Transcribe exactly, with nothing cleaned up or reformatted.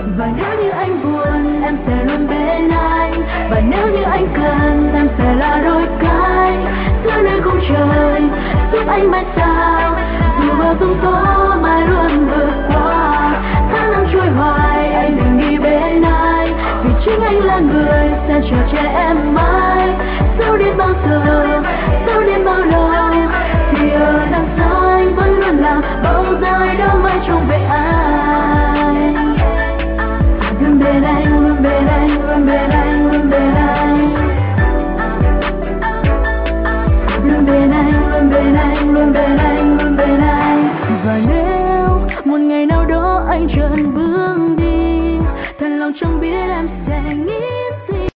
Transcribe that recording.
Và nếu như anh buồn em sẽ luôn bên anh, và nếu như anh cần em sẽ là đôi cánh giữa nơi khung trời giúp anh mãi sao, dù bao giông tố mai luôn vượt qua. Tháng năm trôi hoài anh đừng đi bên ai, vì chính anh là người sẽ chờ che em mãi. Dẫu đến bao giờ, dẫu đến bao lâu